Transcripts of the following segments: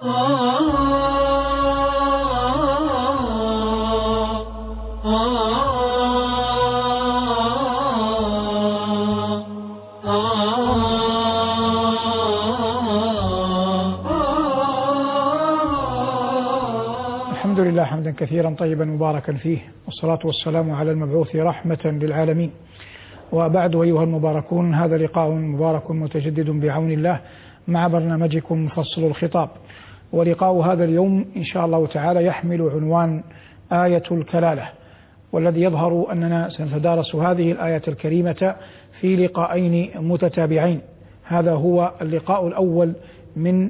الحمد لله حمدا كثيرا طيبا مباركا فيه، والصلاة والسلام على المبعوث رحمة للعالمين. وبعد أيها المباركون، هذا لقاء مبارك متجدد بعون الله مع برنامجكم فصل الخطاب. ولقاء هذا اليوم إن شاء الله تعالى يحمل عنوان آية الكلالة، والذي يظهر أننا سنتدارس هذه الآية الكريمة في لقاءين متتابعين. هذا هو اللقاء الأول من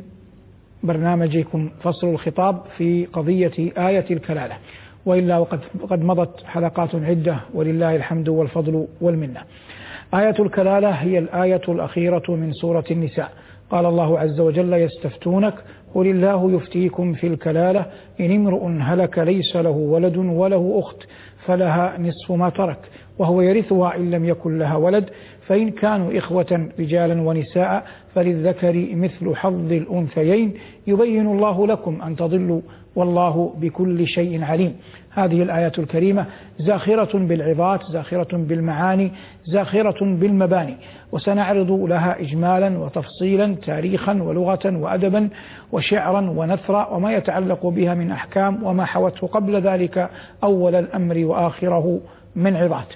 برنامجكم فصل الخطاب في قضية آية الكلالة، وإلا وقد مضت حلقات عدة ولله الحمد والفضل والمنة. آية الكلالة هي الآية الأخيرة من سورة النساء. قال الله عز وجل: يستفتونك قل الله يفتيكم في الكلالة إن امرؤ هلك ليس له ولد وله أخت فلها نصف ما ترك وهو يرثها إن لم يكن لها ولد فإن كانوا إخوة رجالا ونساء فللذكر مثل حظ الأنثيين يبين الله لكم أن تضلوا والله بكل شيء عليم. هذه الآية الكريمة زاخرة بالعظات، زاخرة بالمعاني، زاخرة بالمباني، وسنعرض لها إجمالا وتفصيلا، تاريخا ولغة وأدبا وشعرا ونثرا، وما يتعلق بها من أحكام وما حوته قبل ذلك أول الأمر وآخره من عظات.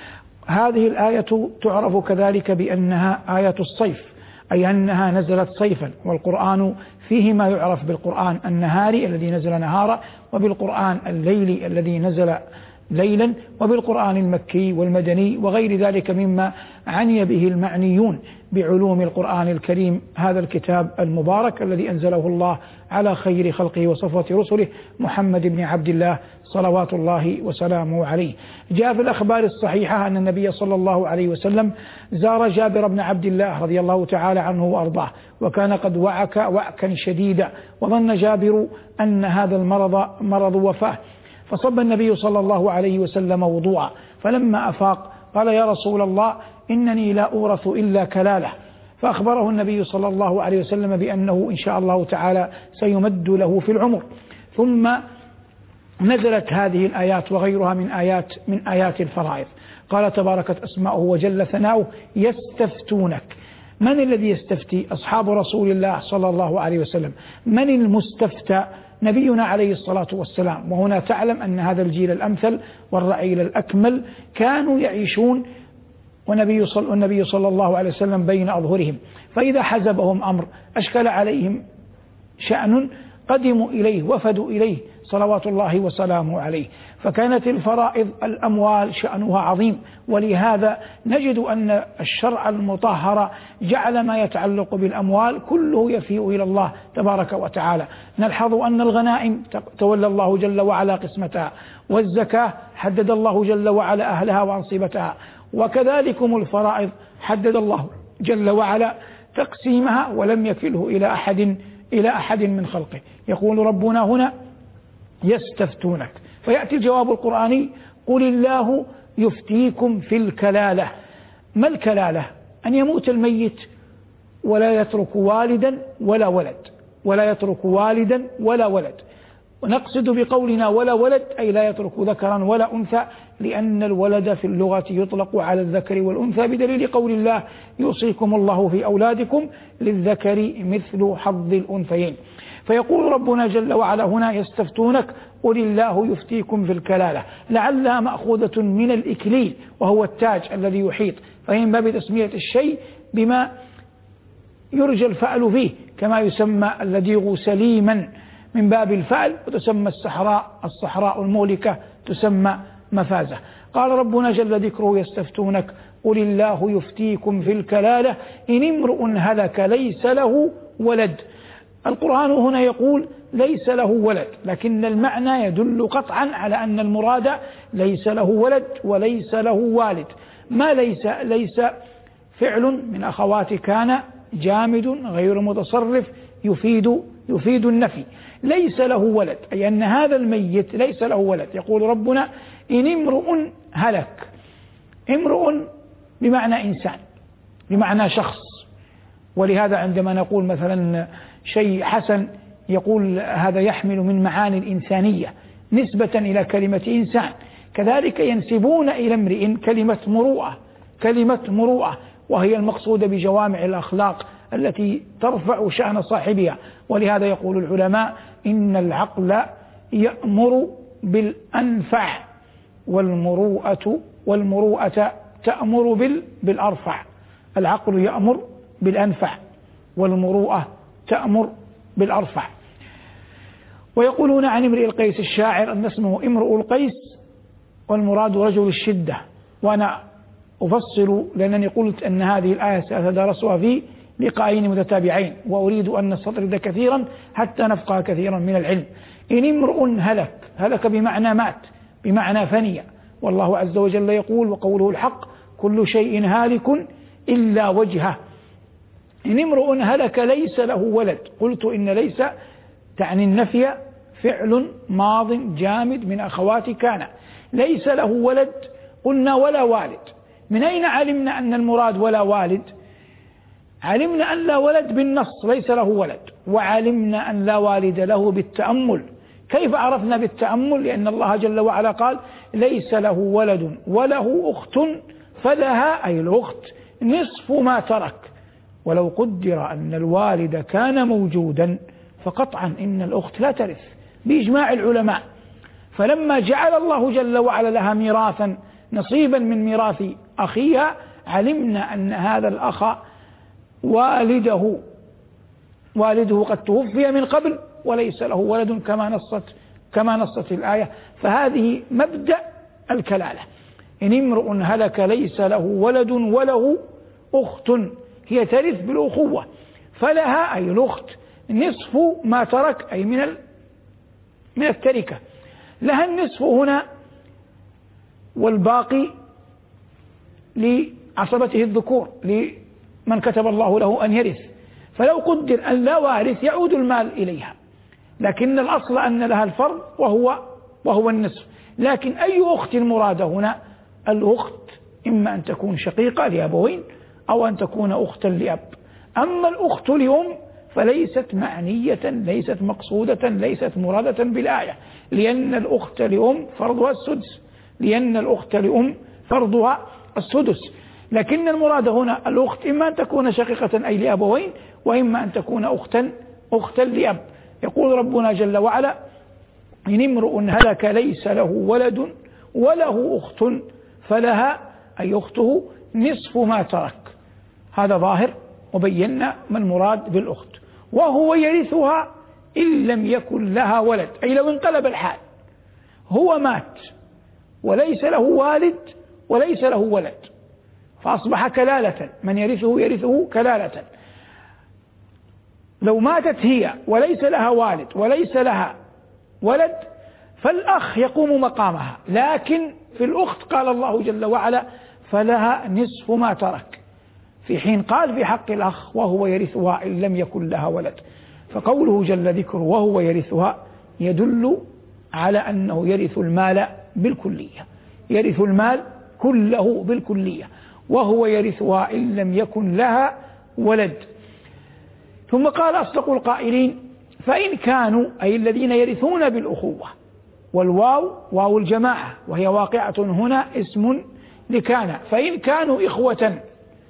هذه الآية تعرف كذلك بأنها آية الصيف، أي أنها نزلت صيفا، والقرآن فيه ما يعرف بالقرآن النهاري الذي نزل نهارا، وبالقرآن الليلي الذي نزل ليلا، وبالقرآن المكي والمدني وغير ذلك مما عني به المعنيون بعلوم القرآن الكريم، هذا الكتاب المبارك الذي أنزله الله على خير خلقه وصفوة رسله محمد بن عبد الله صلوات الله وسلامه عليه. جاء في الأخبار الصحيحة أن النبي صلى الله عليه وسلم زار جابر بن عبد الله رضي الله تعالى عنه وأرضاه، وكان قد وعك وعكا شديدا، وظن جابر أن هذا المرض مرض وفاة، فصب النبي صلى الله عليه وسلم وضوءا، فلما أفاق قال: يا رسول الله إنني لا أورث إلا كلالة، فأخبره النبي صلى الله عليه وسلم بأنه إن شاء الله تعالى سيمد له في العمر. ثم نزلت هذه الآيات وغيرها من آيات الفرائض. قال تباركت أسماؤه وجل ثناؤه: يستفتونك. من الذي يستفتي؟ أصحاب رسول الله صلى الله عليه وسلم. من المستفتى؟ نبينا عليه الصلاة والسلام. وهنا تعلم أن هذا الجيل الأمثل والرعيل الأكمل كانوا يعيشون والنبي صلى الله عليه وسلم بين أظهرهم، فإذا حزبهم أمر أشكل عليهم شأن قدموا إليه وفدوا إليه صلوات الله وسلامه عليه. فكانت الفرائض الأموال شأنها عظيم، ولهذا نجد أن الشرع المطهر جعل ما يتعلق بالأموال كله يفيء إلى الله تبارك وتعالى. نلحظ أن الغنائم تولى الله جل وعلا قسمتها، والزكاة حدد الله جل وعلا أهلها وأنصبتها، وكذلكم الفرائض حدد الله جل وعلا تقسيمها ولم يكله إلى أحد من خلقه. يقول ربنا هنا: يستفتونك، فيأتي الجواب القرآني: قل الله يفتيكم في الكلالة. ما الكلالة؟ أن يموت الميت ولا يترك والدا ولا ولد، ولا يترك والدا ولا ولد. ونقصد بقولنا ولا ولد أي لا يترك ذكرا ولا أنثى، لأن الولد في اللغة يطلق على الذكر والأنثى بدليل قول الله: يوصيكم الله في أولادكم للذكر مثل حظ الأنثيين. فيقول ربنا جل وعلا هنا: يستفتونك قل الله يفتيكم في الكلالة، لعلها مأخوذة من الإكليل وهو التاج الذي يحيط، فهي من باب تسمية الشيء بما يرجى الفأل فيه، كما يسمى اللديغ سليما من باب الفأل، وتسمى الصحراء المهلكة تسمى مفازة. قال ربنا جل ذكره: يستفتونك قل الله يفتيكم في الكلالة إن امرؤ هلك ليس له ولد. القرآن هنا يقول ليس له ولد، لكن المعنى يدل قطعا على أن المراد ليس له ولد وليس له والد. ما ليس فعل من أخوات كان جامد غير متصرف يفيد النفي. ليس له ولد أي أن هذا الميت ليس له ولد. يقول ربنا: إن امرؤ هلك. امرؤ بمعنى إنسان، بمعنى شخص. ولهذا عندما نقول مثلا شيء حسن يقول هذا يحمل من معاني الإنسانية نسبة إلى كلمة إنسان. كذلك ينسبون إلى امرئ كلمة مروءة وهي المقصودة بجوامع الأخلاق التي ترفع شأن صاحبها. ولهذا يقول العلماء إن العقل يأمر بالأنفع والمروءة تأمر بالأرفع. العقل يأمر بالأنفع والمروءة تأمر بالأرفع. ويقولون عن امرئ القيس الشاعر أن اسمه امرؤ القيس والمراد رجل الشدة. وأنا أفصل لأنني قلت أن هذه الآية سأتدارسها في لقاءين متتابعين، وأريد أن نستطرد كثيرا حتى نفقه كثيرا من العلم. إن امرؤ هلك بمعنى مات، بمعنى فني. والله عز وجل يقول وقوله الحق كل شيء هالك إلا وجهه. إن امرؤ هلك ليس له ولد، قلت إن ليس تعني النفي، فعل ماض جامد من أخوات كان. ليس له ولد، قلنا ولا والد. من أين علمنا أن المراد ولا والد؟ علمنا أن لا ولد بالنص، ليس له ولد، وعلمنا أن لا والد له بالتأمل. كيف عرفنا بالتأمل؟ لأن الله جل وعلا قال ليس له ولد وله أخت فلها، أي الأخت، نصف ما ترك. ولو قدر أن الوالد كان موجودا فقطعا إن الأخت لا ترث بإجماع العلماء. فلما جعل الله جل وعلا لها ميراثا، نصيبا من ميراث أخيها، علمنا أن هذا الأخ والده قد توفي من قبل وليس له ولد كما نصت الآية. فهذه مبدأ الكلالة. إن امرؤ هلك ليس له ولد وله أخت، هي ترث بالأخوة، فلها أي الأخت نصف ما ترك، أي من التركة. لها النصف هنا، والباقي لعصبته الذكور، لمن كتب الله له أن يرث. فلو قدر أن لا وارث يعود المال إليها، لكن الأصل أن لها الفرض وهو النصف. لكن أي أخت مراد هنا؟ الأخت إما أن تكون شقيقة لأبوين أو أن تكون أختا لأب. أما الأخت لأم فليست معنية، ليست مقصودة، ليست مرادة بالآية، لأن الأخت لأم فرضها السدس. لكن المراد هنا الأخت إما أن تكون شقيقة أي لأبوين، وإما أن تكون أختا لأب. يقول ربنا جل وعلا إن امرؤ هلك ليس له ولد وله أخت فلها، أي أخته، نصف ما ترك. هذا ظاهر، وبينا ما المراد بالأخت. وهو يرثها إن لم يكن لها ولد، أي لو انقلب الحال، هو مات وليس له والد وليس له ولد، فأصبح كلالة، من يرثه كلالة. لو ماتت هي وليس لها والد وليس لها ولد فالأخ يقوم مقامها. لكن في الأخت قال الله جل وعلا فلها نصف ما ترك، في حين قال في حق الأخ وهو يرثها إن لم يكن لها ولد. فقوله جل ذكره وهو يرثها يدل على أنه يرث المال بالكلية، يرث المال كله بالكلية، وهو يرثها إن لم يكن لها ولد. ثم قال أصدق القائلين فإن كانوا، أي الذين يرثون بالأخوة، والواو واو الجماعة وهي واقعة هنا اسم لكان. فإن كانوا إخوة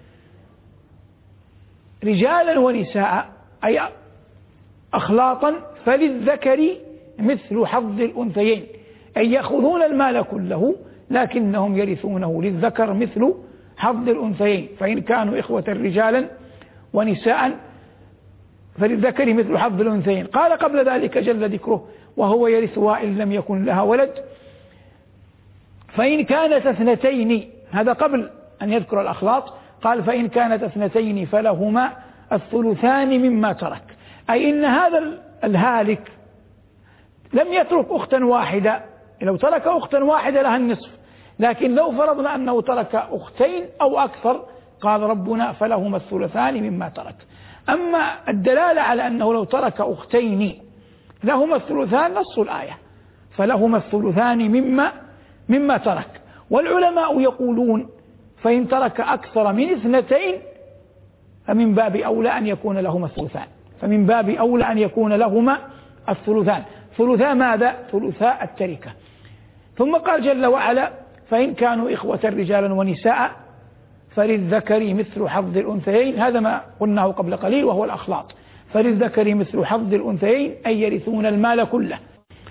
رجالا ونساء، أي أخلاطا، فللذكر مثل حظ الأنثيين، أي يأخذون المال كله لكنهم يرثونه للذكر مثل حظ الأنثيين. فإن كانوا إخوة رجالا ونساء فللذكر مثل حظ الأنثيين. قال قبل ذلك جل ذكره وهو يرثها إن لم يكن لها ولد. فإن كانت اثنتين، هذا قبل أن يذكر الأخلاط، قال فإن كانت اثنتين فلهما الثلثان مما ترك، أي إن هذا الهالك لم يترك أختا واحدة. لو ترك أختا واحدة لها النصف، لكن لو فرضنا أنه ترك أختين أو أكثر قال ربنا فلهما الثلثان مما ترك. أما الدلالة على أنه لو ترك أختين لهما الثلثان نص الآية، فلهما الثلثان مما ترك. والعلماء يقولون فإن ترك أكثر من اثنتين فمن باب أولى أن يكون لهما الثلثان، فمن باب أولى أن يكون لهما الثلثان. ثلثا ماذا؟ ثلثا التركة. ثم قال جل وعلا فإن كانوا إخوة رجالا ونساء فللذكر مثل حظ الأنثيين، هذا ما قلناه قبل قليل وهو الأخلاط. فللذكر مثل حظ الأنثيين أي يرثون المال كله.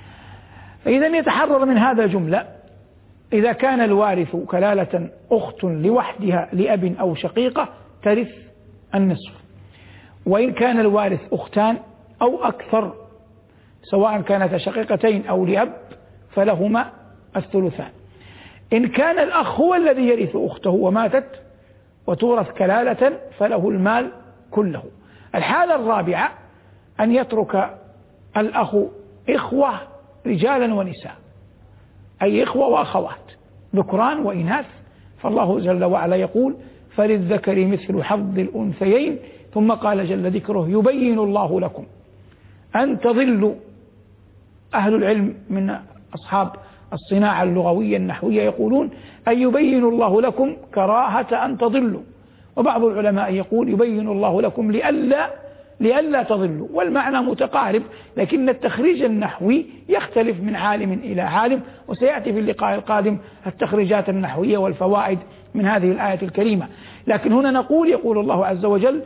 فإذا يتحرر من هذا جملة: إذا كان الوارث كلالة أخت لوحدها لأب أو شقيقة ترث النصف، وإن كان الوارث أختان أو أكثر سواء كانتا شقيقتين أو لأب فلهما الثلثان. إن كان الأخ هو الذي يرث أخته وماتت وتورث كلالة فله المال كله. الحالة الرابعة أن يترك الأخ إخوة رجالا ونساء، أي إخوة وأخوات ذكران وإناث، فالله جل وعلا يقول فللذكر مثل حظ الأنثيين، ثم قال جل ذكره يبين الله لكم أن تضلوا. أهل العلم من أصحاب الصناعة اللغوية النحوية يقولون أن يبين الله لكم كراهة أن تضلوا، وبعض العلماء يقول يبين الله لكم لئلا تضلوا، والمعنى متقارب، لكن التخريج النحوي يختلف من عالم إلى عالم، وسيأتي في اللقاء القادم التخريجات النحوية والفوائد من هذه الآية الكريمة. لكن هنا نقول يقول الله عز وجل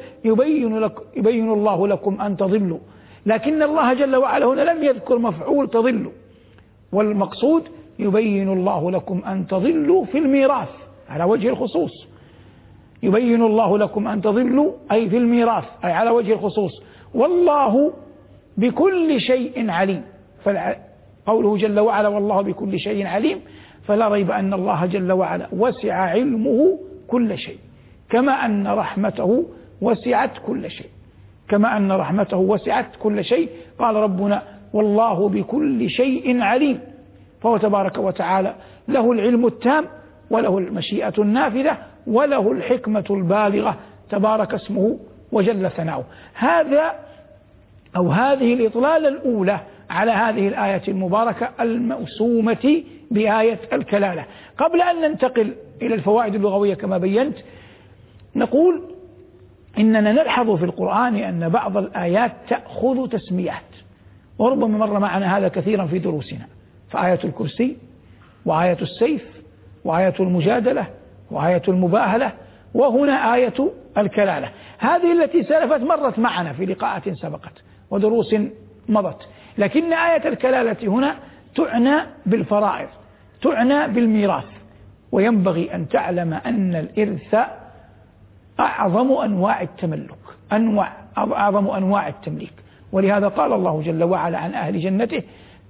يبين الله لكم أن تضلوا، لكن الله جل وعلا هنا لم يذكر مفعول تضلوا، والمقصود يبين الله لكم أن تضلوا في الميراث على وجه الخصوص. يبين الله لكم أن تضلوا أي في الميراث أي على وجه الخصوص، والله بكل شيء عليم. قوله جل وعلا والله بكل شيء عليم، فلا ريب أن الله جل وعلا وسع علمه كل شيء، كما أن رحمته وسعت كل شيء، كما أن رحمته وسعت كل شيء. قال ربنا والله بكل شيء عليم، فهو تبارك وتعالى له العلم التام وله المشيئة النافذة وله الحكمة البالغة تبارك اسمه وجل ثناؤه. هذا أو هذه الإطلالة الأولى على هذه الآية المباركة الموسومة بآية الكلالة. قبل أن ننتقل إلى الفوائد اللغوية كما بينت، نقول إننا نلحظ في القرآن أن بعض الآيات تأخذ تسميات، وربما مر معنا هذا كثيرا في دروسنا، فآية الكرسي وآية السيف وآية المجادلة وآية المباهلة، وهنا آية الكلالة. هذه التي سلفت مرت معنا في لقاءات سبقت ودروس مضت، لكن آية الكلالة هنا تعنى بالفرائض، تعنى بالميراث. وينبغي أن تعلم أن الإرث أعظم أنواع التملك، أعظم أنواع التمليك، ولهذا قال الله جل وعلا عن أهل جنته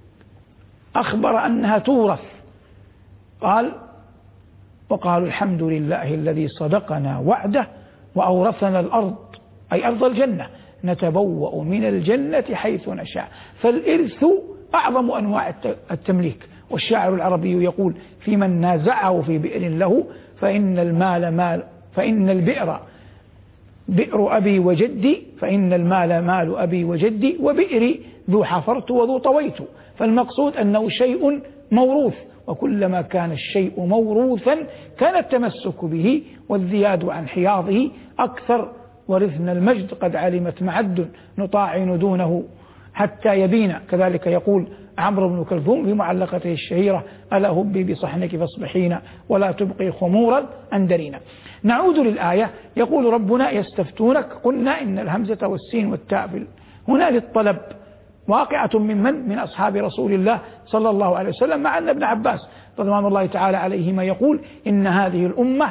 أخبر أنها تورث، قال وقالوا الحمد لله الذي صدقنا وعده وأورثنا الأرض أي أرض الجنة نتبوأ من الجنة حيث نشاء. فالإرث أعظم أنواع التمليك. والشاعر العربي يقول في من نازعه في بئر له فإن البئر بئر أبي وجدي، فإن المال مال أبي وجدي، وبئري ذو حفرت وذو طويت. فالمقصود أنه شيء موروث، وكلما كان الشيء موروثا كان التمسك به والزياد عن حياضه أكثر. ورثنا المجد قد علمت معد نطاعن دونه حتى يبين. كذلك يقول عمرو بن كلثوم في معلقته الشهيرة ألا هبي بصحنك فاصبحين ولا تبقي خمورا أندرينا. نعود للآية. يقول ربنا يستفتونك، قلنا إن الهمزة والسين والتاء هنا للطلب، واقعة من أصحاب رسول الله صلى الله عليه وسلم، مع أن ابن عباس رضوان الله تعالى عليهما يقول إن هذه الأمة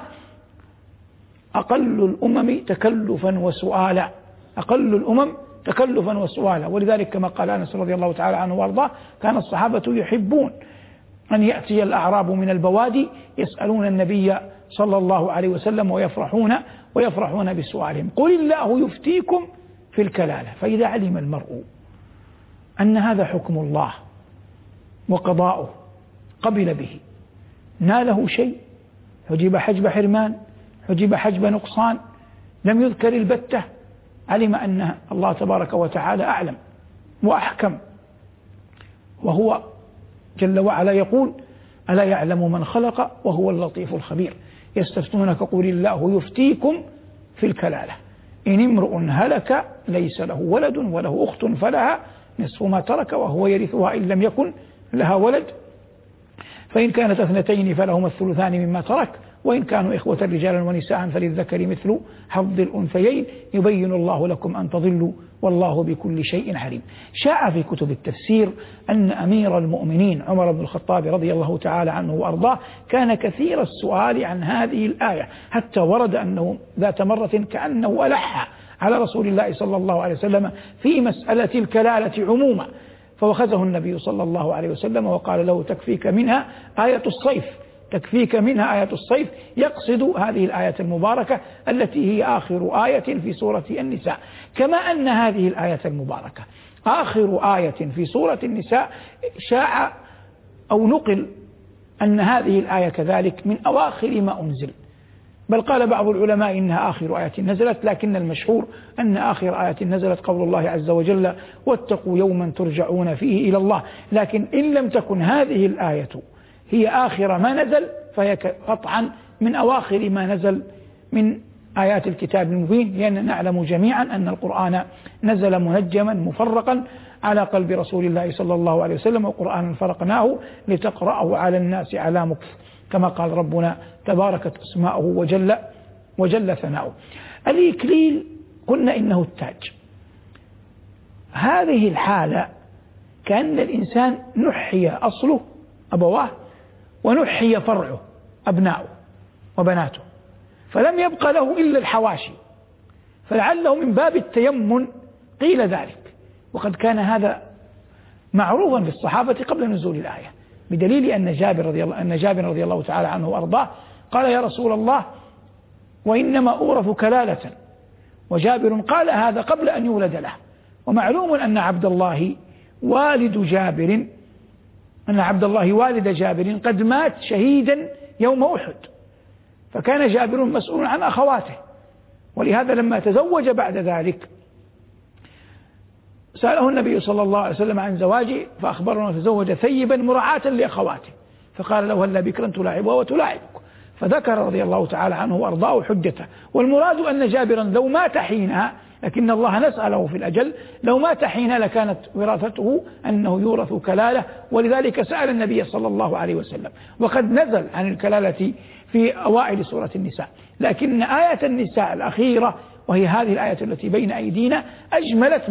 أقل الأمم تكلفا وسؤالا، أقل الأمم تكلفا وسؤالا. ولذلك كما قال أنس رضي الله تعالى عنه وارضاه كان الصحابة يحبون أن يأتي الأعراب من البوادي يسألون النبي صلى الله عليه وسلم ويفرحون بسؤالهم. قل الله يفتيكم في الكلالة. فإذا علم المرء أن هذا حكم الله وقضاؤه قبل به، ناله شيء، حجب حجب حرمان، حجب حجب نقصان، لم يذكر البتة، علم أن الله تبارك وتعالى أعلم وأحكم. وهو جل وعلا يقول ألا يعلم من خلق وهو اللطيف الخبير. يستفتونك قل الله يفتيكم في الكلالة إن امرؤ هلك ليس له ولد وله أخت فلها نصف ما ترك وهو يرثها إن لم يكن لها ولد، فإن كانت اثنتين فلهما الثلثان مما ترك، وإن كانوا إخوة رجالا ونساء فللذكر مثل حظ الأنثيين يبين الله لكم أن تضلوا والله بكل شيء عليم. شاع في كتب التفسير أن أمير المؤمنين عمر بن الخطاب رضي الله تعالى عنه وأرضاه كان كثير السؤال عن هذه الآية، حتى ورد أنه ذات مرة كأنه ألح على رسول الله صلى الله عليه وسلم في مسألة الكلالة عموما، فوخذه النبي صلى الله عليه وسلم وقال له تكفيك منها آية الصيف، تكفيك منها آية الصيف، يقصد هذه الآية المباركة التي هي آخر آية في سورة النساء. كما أن هذه الآية المباركة آخر آية في سورة النساء، شاع أو نقل أن هذه الآية كذلك من أواخر ما أنزل، بل قال بعض العلماء إنها آخر آية نزلت، لكن المشهور أن آخر آية نزلت قول الله عز وجل واتقوا يوما ترجعون فيه إلى الله. لكن إن لم تكن هذه الآية هي آخر ما نزل فهي قطعا من أواخر ما نزل من آيات الكتاب المبين، لأننا نعلم جميعا أن القرآن نزل منجما مفرقا على قلب رسول الله صلى الله عليه وسلم، وقرآنا فرقناه لتقرأه على الناس على مكث، كما قال ربنا تباركت اسماؤه وجل ثناؤه. الإكليل قلنا إنه التاج. هذه الحالة كأن الإنسان نحي أصله أبواه ونحي فرعه أبناؤه وبناته، فلم يبق له إلا الحواشي، فلعله من باب التيمن قيل ذلك، وقد كان هذا معروفا بالصحابة قبل نزول الآية، بدليل أن جابر رضي الله تعالى عنه وأرضاه قال يا رسول الله وإنما أورث كلالة، وجابر قال هذا قبل أن يولد له. ومعلوم أن عبد الله والد جابر قد مات شهيدا يوم أحد، فكان جابر مسؤول عن أخواته، ولهذا لما تزوج بعد ذلك سأله النبي صلى الله عليه وسلم عن زواجه، فأخبره أنه تزوج ثيبا مراعاة لأخواته، فقال له هل بكرا تلاعبها وتلاعبك، فذكر رضي الله تعالى عنه وأرضاه حجته. والمراد أن جابرا لو مات حينها، لكن الله نسأله في الأجل، لو مات حينها لكانت وراثته أنه يورث كلالة، ولذلك سأل النبي صلى الله عليه وسلم، وقد نزل عن الكلالة في أوائل سورة النساء. لكن آية النساء الأخيرة وهي هذه الآية التي بين أيدينا أجملت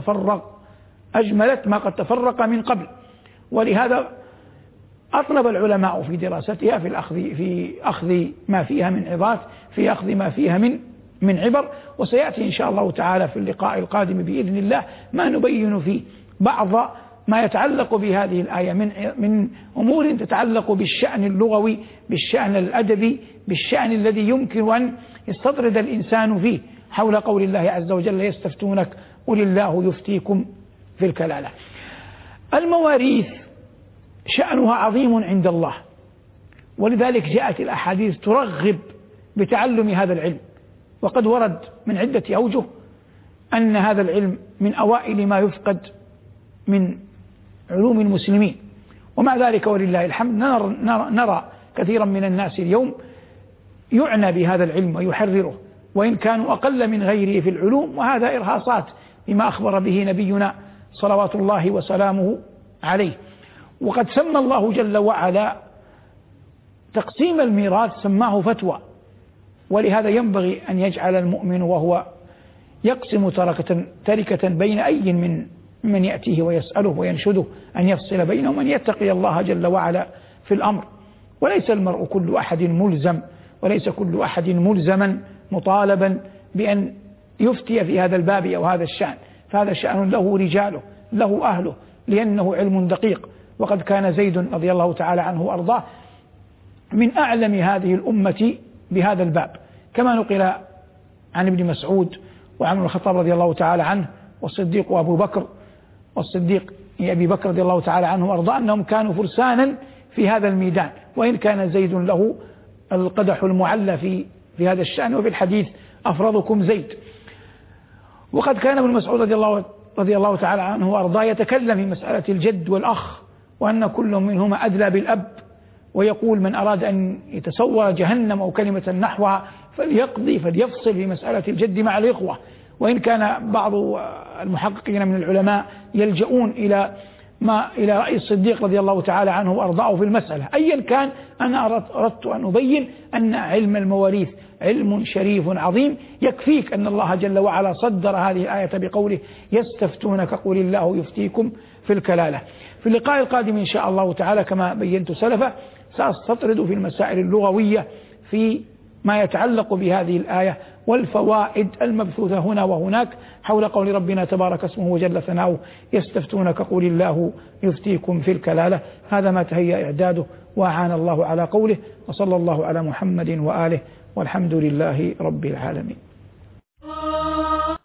ما قد تفرق من قبل، ولهذا أطلب العلماء في دراستها في أخذ ما فيها من عظات، في أخذ ما فيها من عبر. وسيأتي إن شاء الله تعالى في اللقاء القادم بإذن الله ما نبين فيه بعض ما يتعلق بهذه الآية من أمور تتعلق بالشأن اللغوي، بالشأن الأدبي، بالشأن الذي يمكن أن يستطرد الإنسان فيه، حول قول الله عز وجل يستفتونك قل الله يفتيكم في الكلالة. المواريث شأنها عظيم عند الله، ولذلك جاءت الأحاديث ترغب بتعلم هذا العلم، وقد ورد من عدة أوجه أن هذا العلم من أوائل ما يفقد من علوم المسلمين، ومع ذلك ولله الحمد نرى كثيرا من الناس اليوم يعنى بهذا العلم ويحرره، وإن كانوا أقل من غيره في العلوم، وهذا إرهاصات بما أخبر به نبينا صلوات الله وسلامه عليه. وقد سمى الله جل وعلا تقسيم الميراث سماه فتوى، ولهذا ينبغي أن يجعل المؤمن وهو يقسم تركة بين أي من يأتيه ويسأله وينشده أن يفصل بينهم، أن يتقي الله جل وعلا في الأمر. وليس المرء كل أحد ملزم، وليس كل أحد ملزما مطالبا بأن يفتي في هذا الباب أو هذا الشأن، فهذا شأن له رجاله له أهله، لأنه علم دقيق. وقد كان زيد رضي الله تعالى عنه وأرضاه من أعلم هذه الأمة بهذا الباب، كما نقل عن ابن مسعود وعن ابن الخطاب رضي الله تعالى عنه والصديق أبي بكر رضي الله تعالى عنه وأرضاه أنهم كانوا فرسانا في هذا الميدان، وإن كان زيد له القدح المعلى في هذا الشأن، وفي الحديث أفرضكم زيد. وقد كان ابن مسعود رضي الله تعالى عنه وأرضاه يتكلم في مسألة الجد والأخ، وأن كل منهما أدلى بالأب، ويقول من أراد أن يتصور جهنم أو كلمة نحوها فليفصل في مسألة الجد مع الإخوة، وإن كان بعض المحققين من العلماء يلجؤون إلى رأي الصديق رضي الله تعالى عنه وأرضاه في المسألة. أيا كان، أنا أردت أن أبين أن علم المواريث علم شريف عظيم. يكفيك أن الله جل وعلا صدر هذه الآية بقوله يستفتونك قل الله يفتيكم في الكلالة. في اللقاء القادم إن شاء الله تعالى كما بينت سلفا سأستطرد في المسائل اللغوية في ما يتعلق بهذه الآية والفوائد المبثوثة هنا وهناك حول قول ربنا تبارك اسمه وجل ثناؤه يستفتونك قل الله يفتيكم في الكلالة. هذا ما تهيأ إعداده وأعان الله على قوله، وصلى الله على محمد وآله، والحمد لله رب العالمين.